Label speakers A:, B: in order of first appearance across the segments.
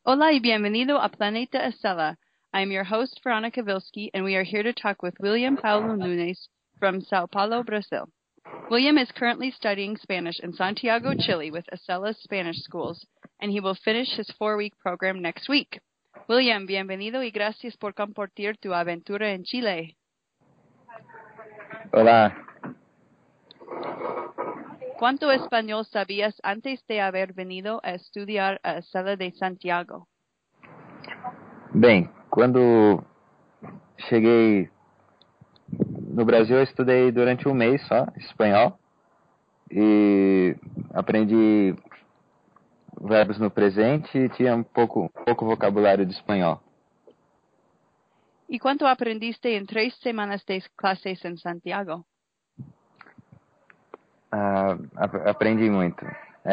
A: Hola y bienvenido a Planeta Estela. I'm your host, Veronica Vilsky, and we are here to talk with William Paulo Nunes from Sao Paulo, Brazil. William is currently studying Spanish in Santiago, Chile with Estela's Spanish Schools, and he will finish his 4-week program next week. William, bienvenido y gracias por compartir tu aventura en Chile.
B: Olá.
A: ¿Cuánto español sabías antes de haber venido a estudiar a Estela de Santiago?
B: Bem, quando cheguei no Brasil, eu estudei durante um mês só espanhol e aprendi verbos no presente e tinha pouco vocabulário de espanhol.
A: ¿Y cuánto aprendiste en 3 semanas de clases en Santiago?
B: Aprendi muito.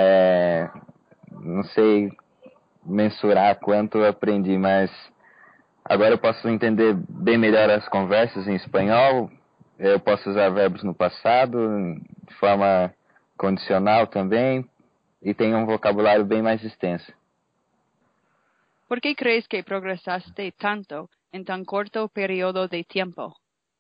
B: Não sei mensurar quanto eu aprendi, mas agora eu posso entender bem melhor as conversas em espanhol. Eu posso usar verbos no passado, de forma condicional também, e tenho um vocabulário bem mais extenso.
A: ¿Por qué crees que progresaste tanto en tan corto periodo de tiempo?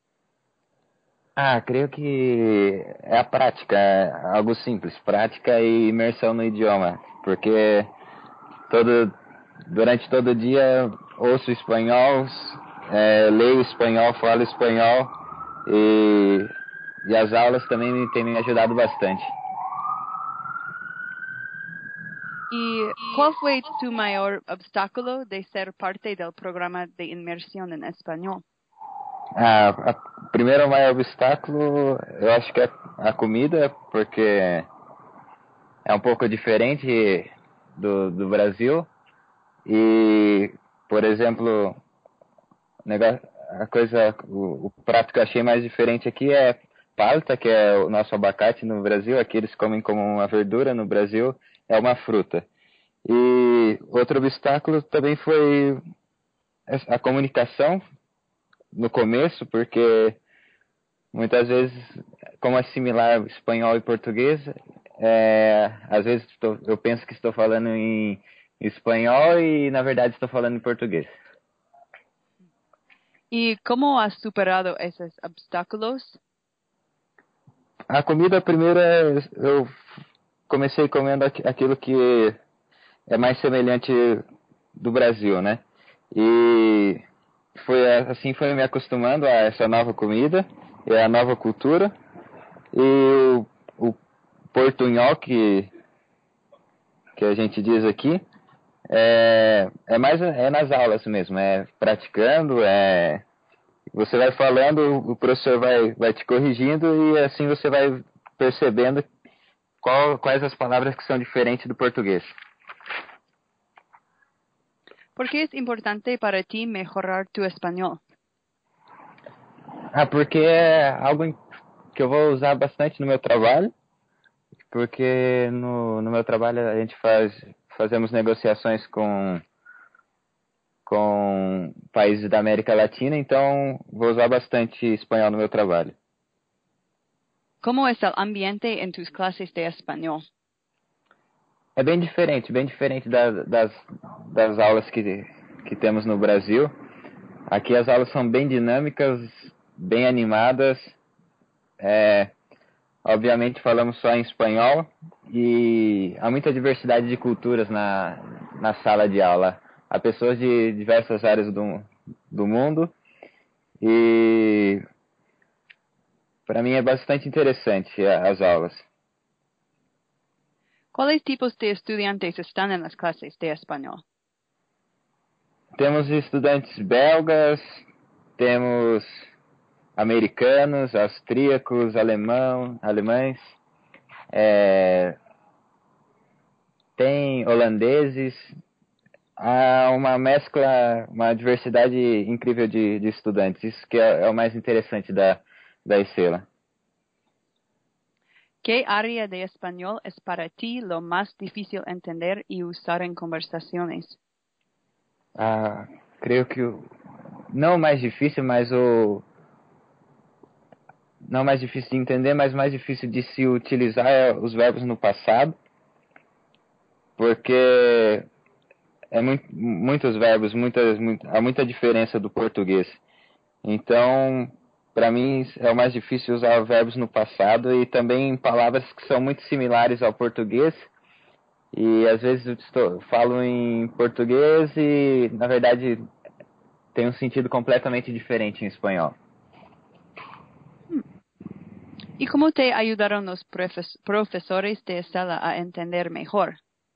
B: Creio que é a prática, é algo simples, prática e imersão no idioma, porque durante todo o dia ouço espanhol, leio espanhol, falo espanhol e as aulas também têm me ajudado bastante.
A: ¿Y cuál fue tu mayor obstáculo de ser parte del programa de inmersión en español?
B: O primeiro maior obstáculo, eu acho que é a comida, porque é um pouco diferente do Brasil. E, por exemplo, o prato que eu achei mais diferente aqui é palta, que é o nosso abacate no Brasil. Aqui eles comem como uma verdura, no Brasil é uma fruta. E outro obstáculo também foi a comunicação no começo, porque muitas vezes, como assimilar espanhol e português, às vezes eu penso que estou falando em espanhol e, na verdade, estou falando em português.
A: ¿Y cómo has superado esos obstáculos?
B: A comida, primeiro, eu comecei comendo aquilo que é mais semelhante do Brasil, né? E foi me acostumando a essa nova comida e a nova cultura. E o portunhol que a gente diz aqui é mais nas aulas mesmo, praticando, você vai falando, o professor vai te corrigindo e assim você vai percebendo quais as palavras que são diferentes do português.
A: ¿Por qué es importante para ti mejorar tu español?
B: Porque é algo que eu vou usar bastante no meu trabalho, porque no meu trabalho a gente fazemos negociações com países da América Latina, então vou usar bastante espanhol no meu trabalho.
A: ¿Cómo es el ambiente en tus clases de español?
B: É bem diferente das aulas que temos no Brasil. Aqui as aulas são bem dinâmicas, bem animadas. Obviamente falamos só em espanhol e há muita diversidade de culturas na sala de aula. Há pessoas de diversas áreas do mundo e para mim é bastante interessante as aulas.
A: ¿Cuáles tipos de estudiantes están en las clases de español?
B: Temos estudantes belgas, temos americanos, austríacos, alemães, tem holandeses. Há uma mescla, uma diversidade incrível de estudantes. Isso que é o mais interessante da ESELA.
A: ¿Qué área de español es para ti lo más difícil entender y usar en conversaciones?
B: Creio que não o mais difícil, mas não mais difícil de entender, mas mais difícil de se utilizar os verbos no passado, porque muitos verbos, há muita diferença do português. Então, para mim, é o mais difícil usar verbos no passado e também palavras que são muito similares ao português. E às vezes falo em português e, na verdade, tem um sentido completamente diferente em espanhol.
A: ¿Y cómo te ayudaron los profesores de sala a entender mejor?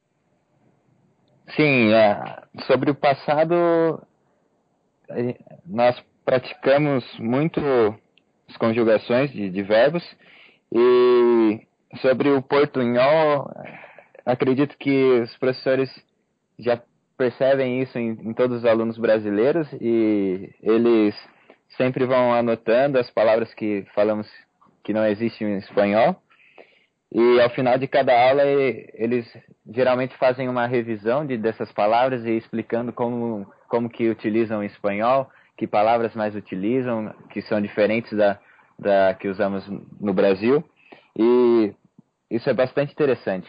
B: Sim, sobre o passado, nós praticamos muito as conjugações de verbos, e sobre o portunhol, acredito que os professores já percebem isso em todos os alunos brasileiros, e eles sempre vão anotando as palavras que falamos que não existem em espanhol. E ao final de cada aula, eles geralmente fazem uma revisão dessas palavras e explicando como que utilizam em espanhol, que palavras mais utilizam, que são diferentes da que usamos no Brasil. E isso é bastante interessante.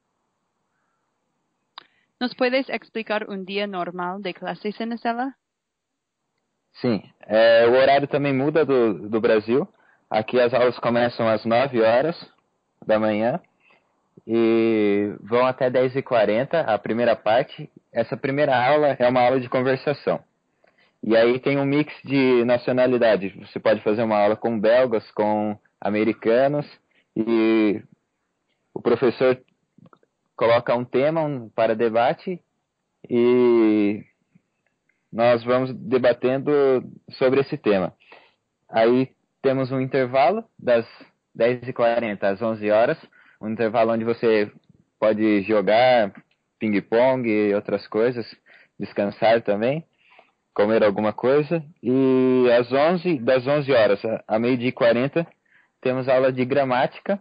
A: ¿Nos puedes explicar un día normal de clases en la sala?
B: Sim, o horário também muda do Brasil. Aqui as aulas começam às 9 horas da manhã e vão até 10h40, a primeira parte. Essa primeira aula é uma aula de conversação. E aí tem um mix de nacionalidade. Você pode fazer uma aula com belgas, com americanos, e o professor coloca um tema para debate e nós vamos debatendo sobre esse tema. Aí temos um intervalo das 10h40 às 11 horas, um intervalo onde você pode jogar ping-pong e outras coisas, descansar também, comer alguma coisa. E das 11 horas a meio-dia e 40, temos aula de gramática.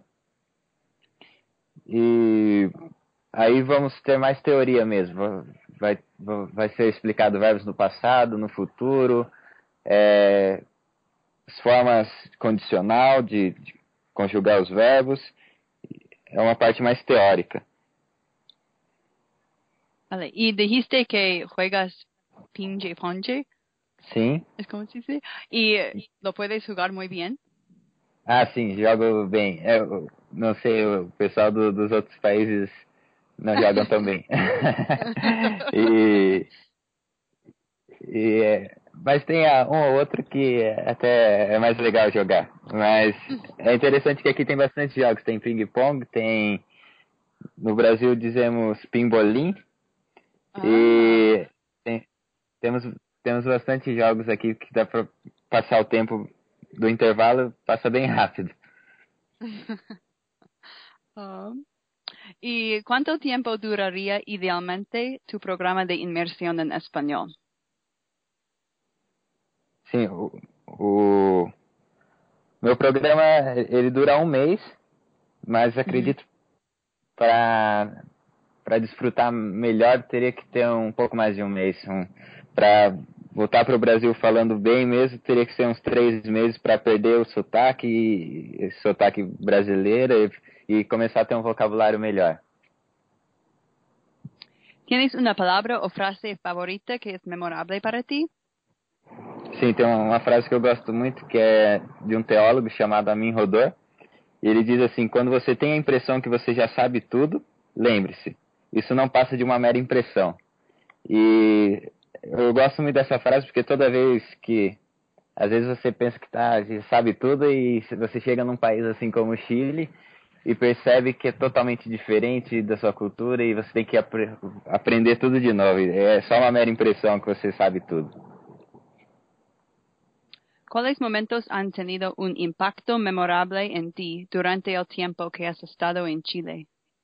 B: E aí vamos ter mais teoria mesmo. Vai ser explicado verbos no passado, no futuro, as formas condicional de conjugar os verbos. É uma parte mais teórica.
A: Vale. Y dijiste que juegas pinche-ponche.
B: Sim.
A: ¿Es como se dice? ¿Y lo puedes jugar muy bien?
B: Ah, sim, jogo bem. Eu não sei, o pessoal dos outros países não jogam tão bem. Mas tem um ou outro que até é mais legal jogar. Mas é interessante que aqui tem bastante jogos. Tem ping-pong, tem... No Brasil dizemos pimbolim. E temos bastante jogos aqui que dá para passar o tempo do intervalo, passa bem rápido.
A: ¿Y cuánto tiempo duraría idealmente tu programa de inmersión en español?
B: Sim, o meu programa ele dura um mês, mas acredito para desfrutar melhor teria que ter um pouco mais de um mês. Para voltar para o Brasil falando bem mesmo, teria que ser uns 3 meses para perder o sotaque brasileiro e começar a ter um vocabulário melhor.
A: ¿Tienes una palabra o frase favorita que es memorable para ti?
B: Sim, tem uma frase que eu gosto muito, que é de um teólogo chamado Amin Rodor. E ele diz assim: quando você tem a impressão que você já sabe tudo, lembre-se, isso não passa de uma mera impressão. E eu gosto muito dessa frase porque toda vez que, às vezes você pensa que já sabe tudo e você chega num país assim como o Chile e percebe que é totalmente diferente da sua cultura e você tem que aprender tudo de novo. É só uma mera impressão que você sabe tudo.
A: ¿Cuáles momentos han tenido un impacto memorable en ti durante el tiempo que has estado en Chile?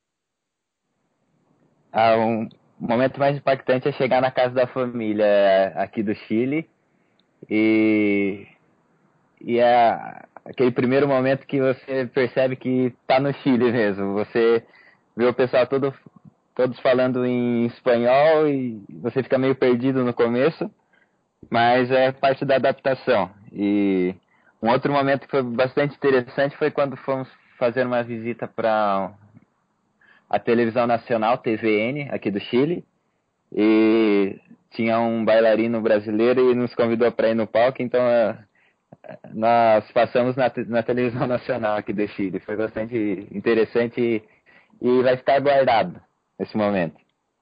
B: Um momento mais impactante é chegar na casa da família aqui do Chile e é aquele primeiro momento que você percebe que está no Chile mesmo. Você vê o pessoal todos falando em espanhol e você fica meio perdido no começo, mas é parte da adaptação. E um outro momento que foi bastante interessante foi quando fomos fazer uma visita para a televisão nacional, TVN, aqui do Chile. e tinha um bailarino brasileiro e nos convidou para ir no palco, então nós passamos na televisão nacional aqui do Chile. Foi bastante interessante e vai ficar guardado esse momento.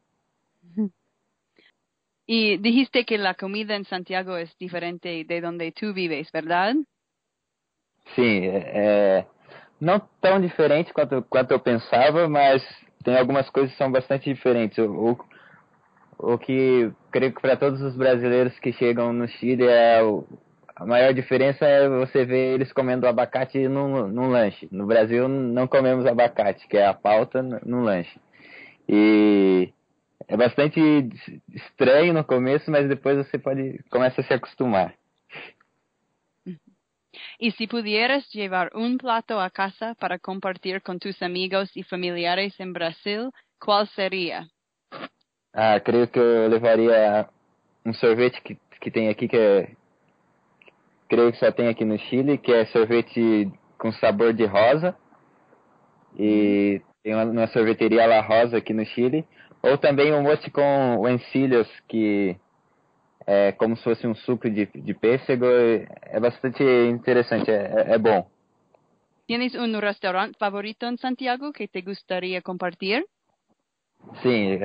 A: Y dijiste que la comida en Santiago es diferente de donde tú vives, ¿verdad?
B: Sim, não tão diferente quanto eu pensava, mas tem algumas coisas que são bastante diferentes. O que creio que para todos os brasileiros que chegam no Chile a maior diferença é você ver eles comendo abacate num lanche. No Brasil não comemos abacate, que é a pauta num lanche. E é bastante estranho no começo, mas depois você começa a se acostumar.
A: Y si pudieras llevar un plato a casa para compartir con tus amigos y familiares en Brasil, ¿cuál sería?
B: Creio que eu levaria um sorvete que tem aqui, creio que só tem aqui no Chile, que é sorvete com sabor de rosa. E tem uma sorveteria La Rosa aqui no Chile. Ou também um mote com uensilhos, que é como se fosse um suco de pêssego. É bastante interessante, é bom.
A: ¿Tienes un restaurante favorito en Santiago que te gustaría compartir?
B: Sim,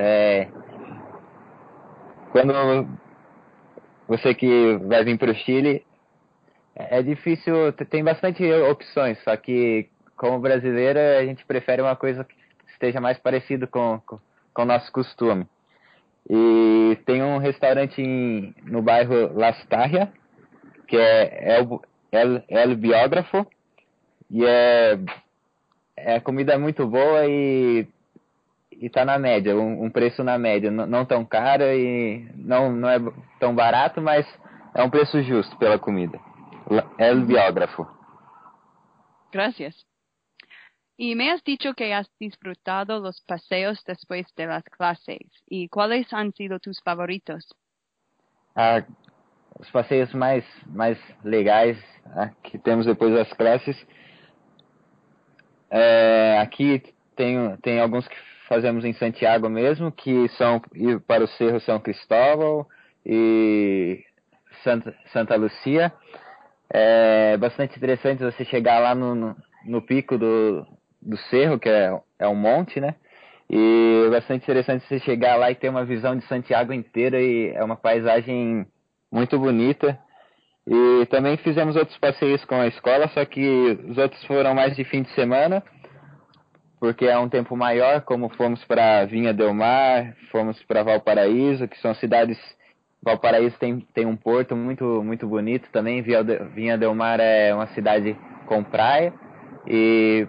B: quando você que vai vir para o Chile, é difícil, tem bastante opções, só que como brasileiro a gente prefere uma coisa que esteja mais parecido com o nosso costume. E tem um restaurante no bairro Las Tarrias, que é El Biógrafo, e a comida é muito boa e tá na média, um preço na média, não tão caro e não é tão barato, mas é um preço justo pela comida. El Biógrafo.
A: Gracias. Y me has dicho que has disfrutado los paseos después de las clases. ¿Y cuáles han sido tus favoritos?
B: Os passeios mais legais que temos depois das classes. Aqui tem alguns que fazemos em Santiago mesmo, que são ir para o Cerro São Cristóvão e Santa Lucia. É bastante interessante você chegar lá no pico do cerro, que é um monte, né? E é bastante interessante você chegar lá e ter uma visão de Santiago inteira, e é uma paisagem muito bonita. E também fizemos outros passeios com a escola, só que os outros foram mais de fim de semana, porque é um tempo maior, como fomos para Vinha del Mar, fomos para Valparaíso, que são cidades... Valparaíso tem um porto muito bonito também. Vinha del Mar é uma cidade com praia, e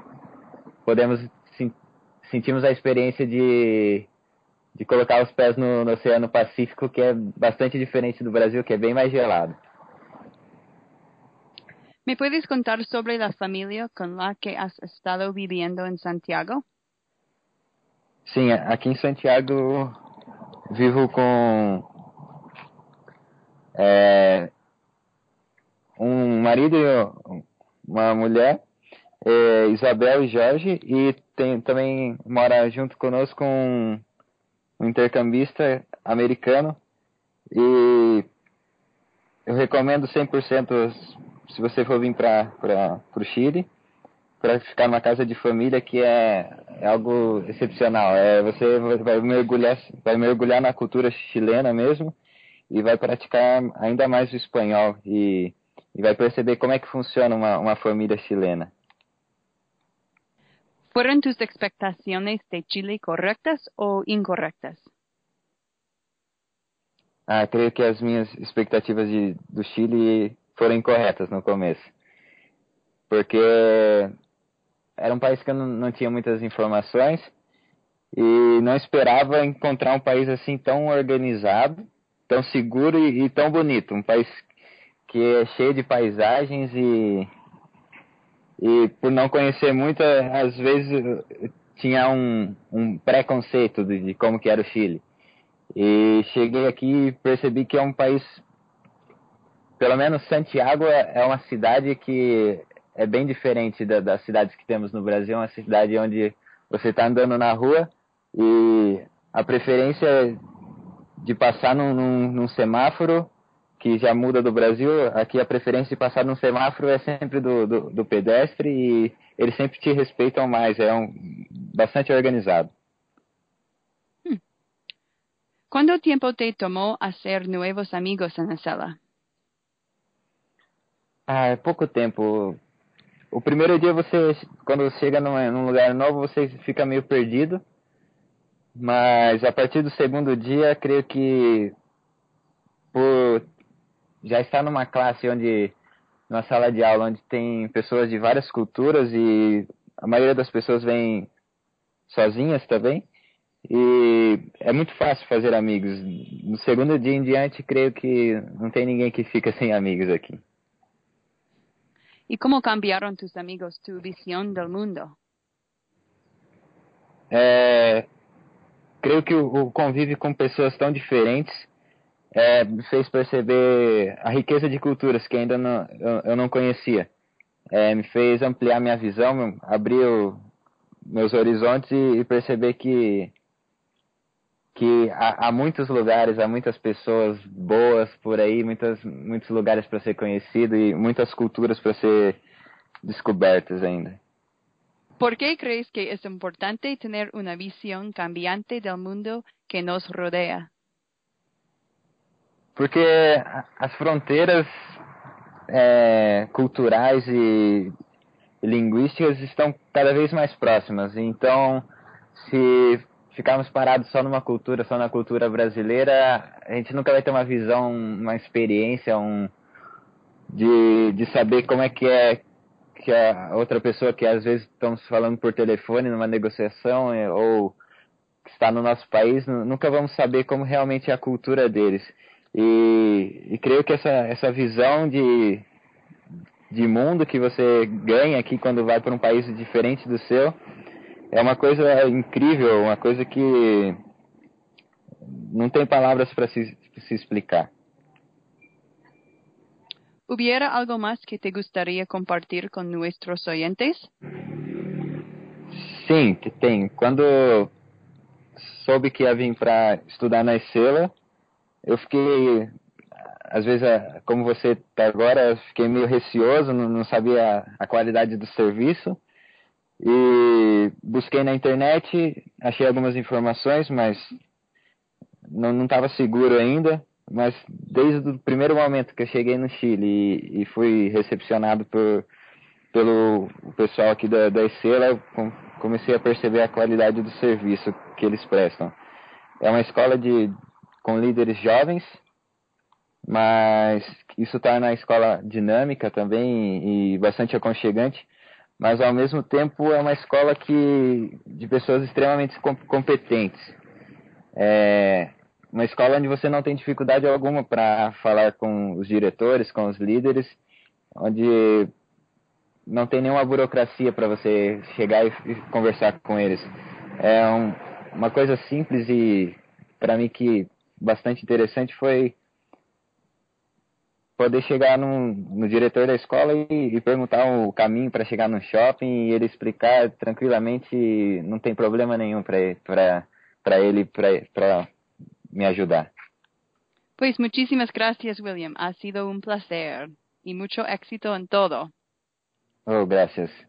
B: sentimos a experiência de colocar os pés no Oceano Pacífico, que é bastante diferente do Brasil, que é bem mais gelado.
A: ¿Me puedes contar sobre la familia con la que has estado viviendo en Santiago?
B: Sim, aqui em Santiago vivo com um marido e uma mulher, Isabel e Jorge, e também mora junto conosco um intercambista americano, e eu recomendo 100%, se você for vir para o Chile, para ficar numa casa de família, que é algo excepcional. Você vai mergulhar na cultura chilena mesmo, e vai praticar ainda mais o espanhol, e vai perceber como é que funciona uma família chilena.
A: ¿Fueron tus expectaciones de Chile correctas o incorrectas?
B: Creio que as minhas expectativas do Chile foram incorretas no começo, porque era um país que eu não tinha muitas informações, e não esperava encontrar um país assim tão organizado, tão seguro e tão bonito. Um país que é cheio de paisagens, e por não conhecer muito, às vezes eu tinha um preconceito de como que era o Chile. E cheguei aqui e percebi que é um país, pelo menos Santiago é uma cidade que é bem diferente das cidades que temos no Brasil. É uma cidade onde você está andando na rua e a preferência de passar num semáforo, que já muda do Brasil. Aqui a preferência de passar num semáforo é sempre do pedestre e eles sempre te respeitam mais, bastante organizado.
A: ¿Cuánto tiempo te tomó hacer nuevos amigos en la sala?
B: É pouco tempo. O primeiro dia quando chega num lugar novo, você fica meio perdido, mas a partir do segundo dia, creio que por já estar numa classe numa sala de aula onde tem pessoas de várias culturas e a maioria das pessoas vem sozinhas também, e é muito fácil fazer amigos. No segundo dia em diante, creio que não tem ninguém que fica sem amigos aqui.
A: ¿Y cómo cambiaron tus amigos tu visión del mundo?
B: Creio que o convívio com pessoas tão diferentes me fez perceber a riqueza de culturas que ainda eu não conhecia. Me fez ampliar minha visão, abrir meus horizontes e perceber que há muitos lugares, há muitas pessoas boas por aí, muitos lugares para ser conhecido e muitas culturas para ser descobertas ainda.
A: ¿Por qué crees que es importante tener una visión cambiante del mundo que nos rodea?
B: Porque as fronteiras culturais e linguísticas estão cada vez mais próximas. Então, se ficarmos parados só numa cultura, só na cultura brasileira, a gente nunca vai ter uma visão, uma experiência, de saber como é que a outra pessoa que às vezes estamos falando por telefone numa negociação ou que está no nosso país, nunca vamos saber como realmente é a cultura deles. E creio que essa visão de mundo que você ganha aqui quando vai para um país diferente do seu é uma coisa incrível, uma coisa que não tem palavras para se explicar.
A: ¿Hubiera algo más que te gustaría compartir con nuestros oyentes?
B: Sim, tem. Quando soube que ia vir para estudar na Estela, eu fiquei, às vezes, como você está agora, eu fiquei meio receoso, não sabia a qualidade do serviço. E busquei na internet, achei algumas informações, mas não estava seguro ainda. Mas desde o primeiro momento que eu cheguei no Chile e fui recepcionado pelo pessoal aqui da Estela, eu comecei a perceber a qualidade do serviço que eles prestam. É uma escola com líderes jovens, mas isso torna a escola dinâmica também e bastante aconchegante, mas ao mesmo tempo é uma escola de pessoas extremamente competentes. Uma escola onde você não tem dificuldade alguma para falar com os diretores, com os líderes, onde não tem nenhuma burocracia para você chegar e conversar com eles. É uma coisa simples e, para mim, que bastante interessante foi poder chegar no diretor da escola e perguntar o caminho para chegar no shopping e ele explicar tranquilamente, não tem problema nenhum para ele me ayudar.
A: Pues muchísimas gracias, William. Ha sido un placer y mucho éxito en todo.
B: Oh, gracias.